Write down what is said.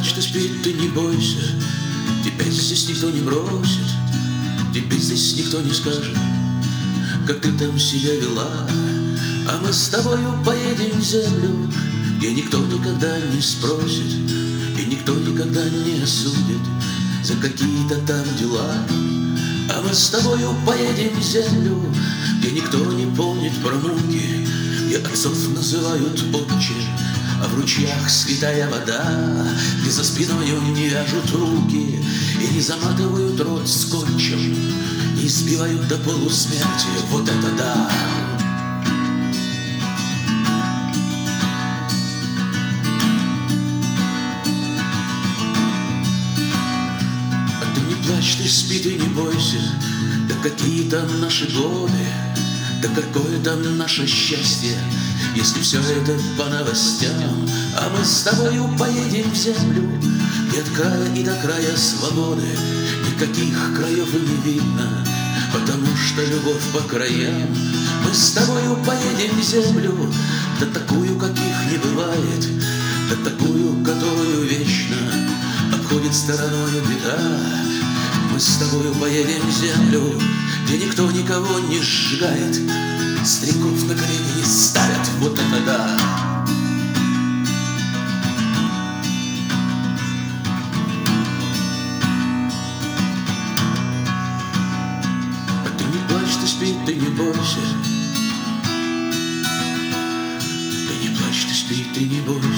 плачь, ты спи, ты не бойся. Тебя здесь никто не бросит, тебе здесь никто не скажет, как ты там себя вела. А мы с тобою поедем в землю, где никто никогда не спросит и никто никогда не осудит за какие-то там дела. А мы с тобою поедем в землю, где никто не помнит про муки, где отцов называют отче, а в ручьях святая вода, где за спиною не вяжут руки и не заматывают рот скотчем, не избивают до полусмерти. Вот это да! А ты не плачь, ты спи, ты не бойся. Да какие там наши годы, да какое там наше счастье, если все это по новостям. А мы с тобою поедем в землю, где от края и до края свободы никаких краев и не видно, потому что любовь по краям. Мы с тобою поедем в землю, да такую, каких не бывает, да такую, которую вечно обходит стороною беда. Мы с тобою поедем в землю, где никто никого не сжигает, стариков на колени не ставят. Вот это да! А ты не плачь, ты спи, ты не бойся. Ты не плачь, ты спи, ты не бойся.